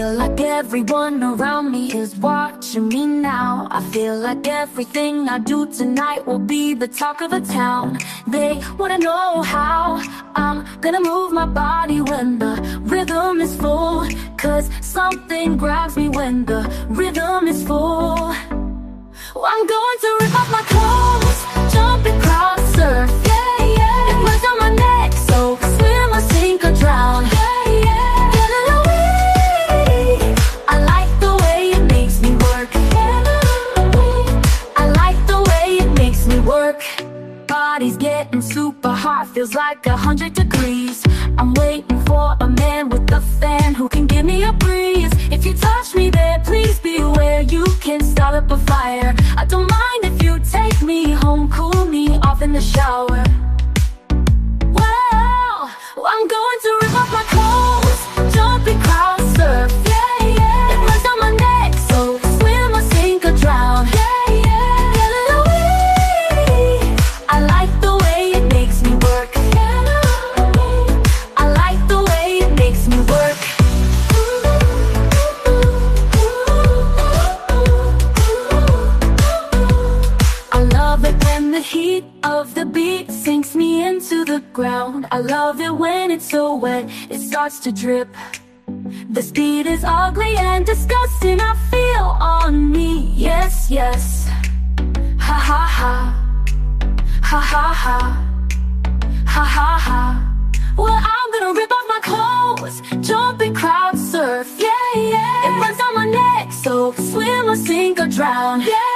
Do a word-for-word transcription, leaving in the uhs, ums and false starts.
feel like everyone around me is watching me now. I feel like everything I do tonight will be the talk of the town. They wanna know how I'm gonna move my body when the rhythm is full, 'cause something grabs me when the rhythm is full. I'm going to rip off my clothes, jump and crowd surf, yeah, yeah. It runs on my neck, so swim or sink or drown, yeah, yeah. Get it away. I like the way it makes me work, yeah. I like the way it makes me work. Body's getting super hot, feels like a hundred degrees. I'm waiting for a man with a fan who can give me a breeze. If you touch me there, please be aware you can start up a fire. I don't mind if you take me home, cool me off in the shower. Well, I'm going to rip off my clothes, jump and crowd surf, yeah, yeah. It runs on my neck, so swim or sink or drown, yeah, yeah. Get it away. I like the way it makes me work, yeah. I like the way it makes me work. I love it when the heat of the beat sinks me into the ground. I love it when it's so wet, it starts to drip. The speed is ugly and disgusting, I feel on me, yes, yes. Ha ha ha, ha ha ha, ha ha ha. Well, I'm gonna rip off my clothes, jump and crowd surf, yeah, yeah. It runs on my neck, so swim or sink or drown, yeah.